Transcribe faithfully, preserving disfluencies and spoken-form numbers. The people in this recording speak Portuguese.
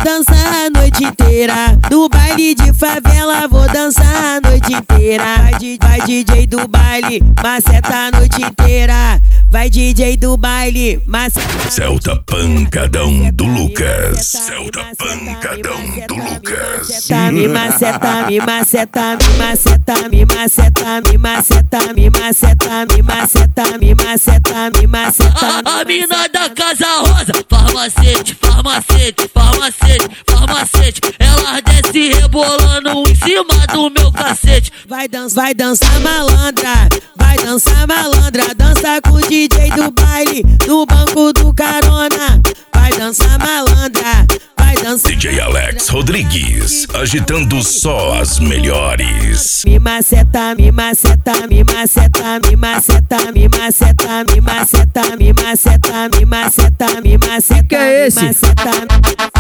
dançar a noite inteira. No baile de favela vou dançar a noite inteira. Vai, di- vai D J do baile, maceta a noite inteira. Vai D J do baile, maceta. Celta Pancadão do Lucas. Celta Pancadão do Lucas. Me maceta, me maceta, me maceta, me maceta, me maceta, me maceta, me maceta, me maceta, me maceta. A mina da Casa Rosa, farmacete, farmacete, farmacete, farmacete. Ela desce rebolando em cima do meu cacete. Vai dançar, vai dançar malandra, vai dançar malandra. Dança com o D J do baile, no banco do carona. Vai dançar malandra, vai dançar. D J Alex Rodrigues, agitando só as melhores. Me maceta, me maceta, me maceta, me maceta, me maceta, me maceta, me maceta, me maceta, me maceta. Que é esse? Me maceta.